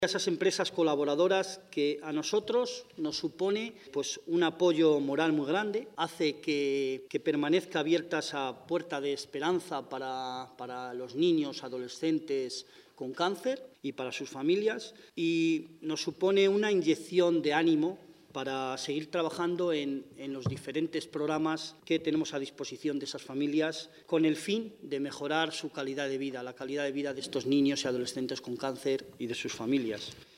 Esas empresas colaboradoras que a nosotros nos supone un apoyo moral muy grande, hace que permanezca abierta esa puerta de esperanza para los niños, adolescentes con cáncer y para sus familias, y nos supone una inyección de ánimo para seguir trabajando en los diferentes programas que tenemos a disposición de esas familias con el fin de mejorar su calidad de vida, la calidad de vida de estos niños y adolescentes con cáncer y de sus familias.